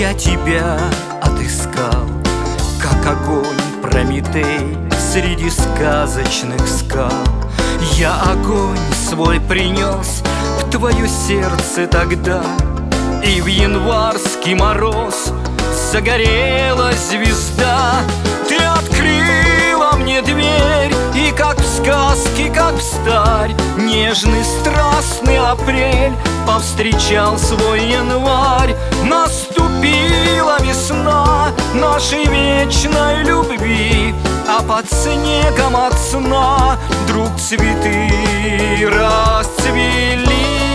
я тебя отыскал, как огонь Прометей среди сказочных скал. Я огонь свой принес в твое сердце тогда, и в январский мороз загорелась звезда. Ты открыла мне дверь, и как в сказке, как встарь, нежный страстный апрель повстречал свой январь. Наступила весна нашей вечной любви, а под снегом от сна вдруг цветы расцвели.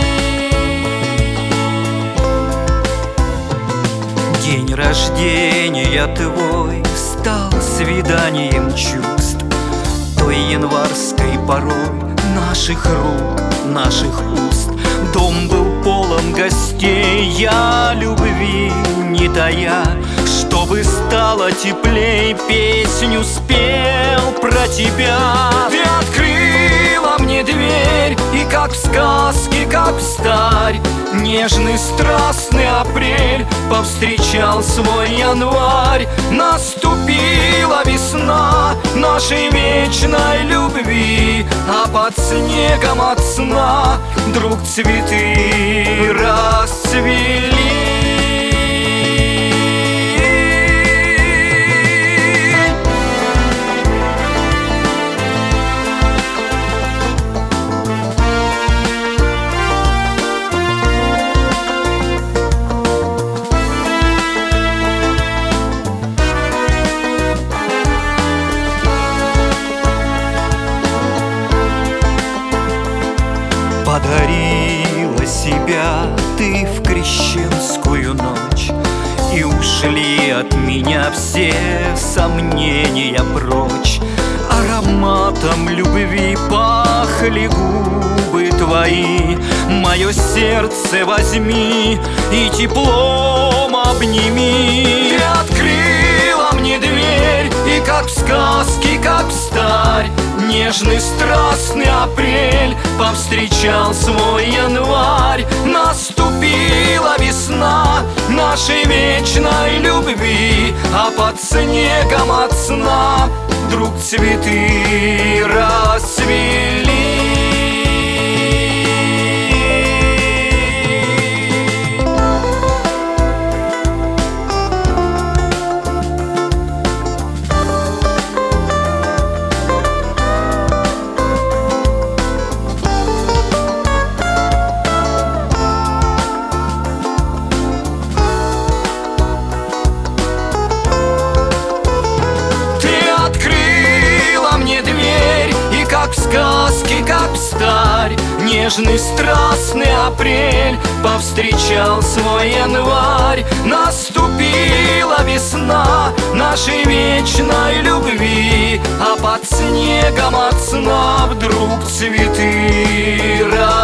День рождения твой стал свиданием чувств, той январской порой наших рук, наших уст. Дом был полон гостей, я любви не тая, чтобы стало теплей, песню спел про тебя. Ты открыла мне дверь, и как в сказке, как встарь, нежный страстный апрель повстречал свой январь. Наступила весна нашей вечной любви, а под снегом от сна вдруг цветы расцвели. Подарила себя ты в крещенскую ночь, и ушли от меня все сомнения прочь. Ароматом любви пахли губы твои, мое сердце возьми и теплом обними. Ты открыла мне дверь, и как в сказке, как встарь, нежный страстный апрель повстречал свой январь. Наступила весна нашей вечной любви, а под снегом от сна вдруг цветы расцвели. Как в сказке, как встарь, нежный страстный апрель повстречал свой январь. Наступила весна нашей вечной любви, а под снегом от сна вдруг цветы